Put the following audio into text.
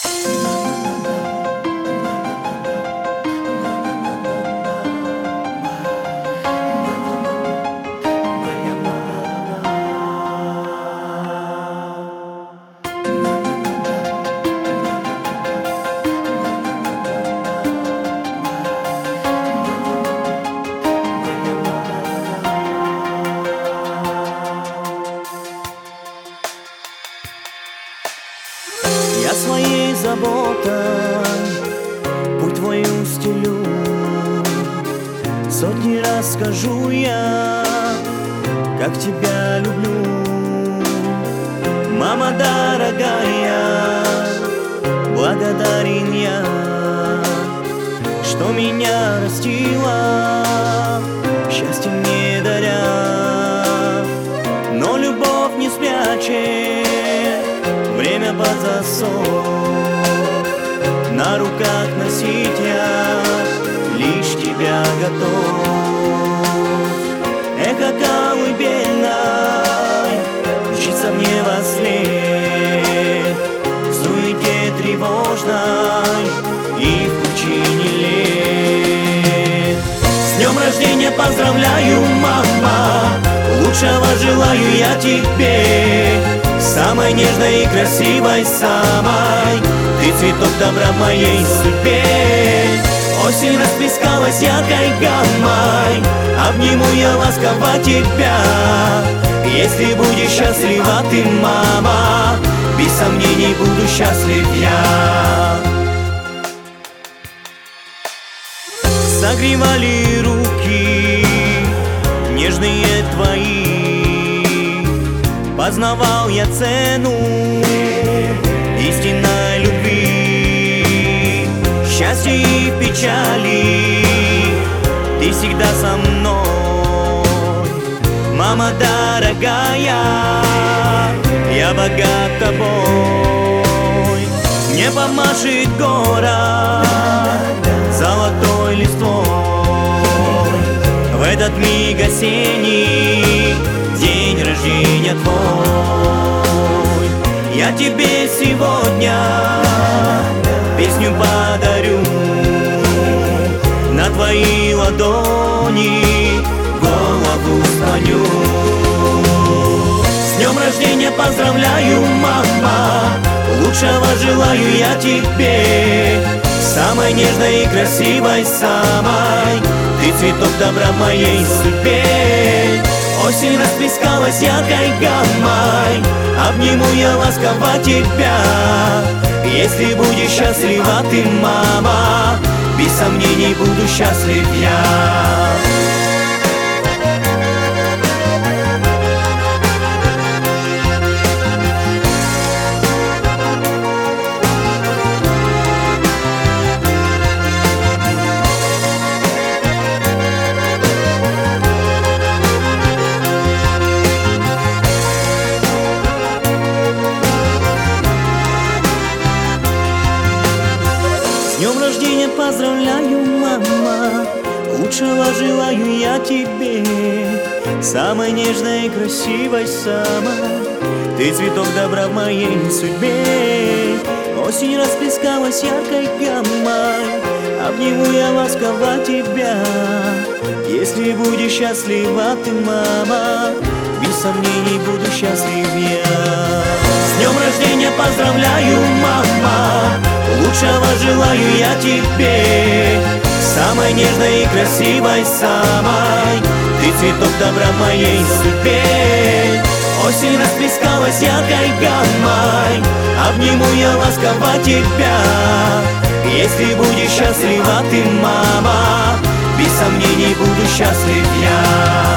Я своей заботой путь твой устелю, сотни раз скажу я, как тебя люблю. Мама дорогая, благодарен я, что меня растила, счастье мне даря. Но любовь не спрячет время под засов, на руках носить я лишь тебя готов. Эхо колыбельной житься мне во сне, в суете тревожной и в пучине лет. С днем рождения поздравляю, мама, лучшего желаю я тебе, самой нежной и красивой, самой. Ты цветок добра в моей судьбе. Осень расплескалась яркой гаммой, обниму я ласково тебя. Если будешь счастлива ты, мама, без сомнений буду счастлив я. Согревали руки нежные твои, познавал я цену истинной любви. Счастье и печали ты всегда со мной. Мама дорогая, я богат тобой. Мне помашет город золотой листвой в этот миг осенний, день рождения твой. Я тебе сегодня песню подарю, на твои ладони голову склоню. С днем рождения поздравляю, мама, лучшего желаю я тебе, самой нежной и красивой, самой. Ты цветок добра в моей судьбе. Осень расплескалась яркой гаммой, обниму я ласково тебя. Если будешь счастлива ты, мама, без сомнений буду счастлив я. С днем рождения поздравляю, мама, лучшего желаю я тебе, самой нежной и красивой, самой. Ты цветок добра в моей судьбе. Осень расплескалась яркой гаммой, обниму я ласково тебя. Если будешь счастлива ты, мама, без сомнений буду счастлив я. С днем рождения поздравляю, мама, лучшего желаю я тебе, самой нежной и красивой, самой. Ты цветок добра в моей судьбе. Осень расплескалась яркой гаммой, обниму я ласково тебя. Если будешь счастлива ты, мама, без сомнений буду счастлив я.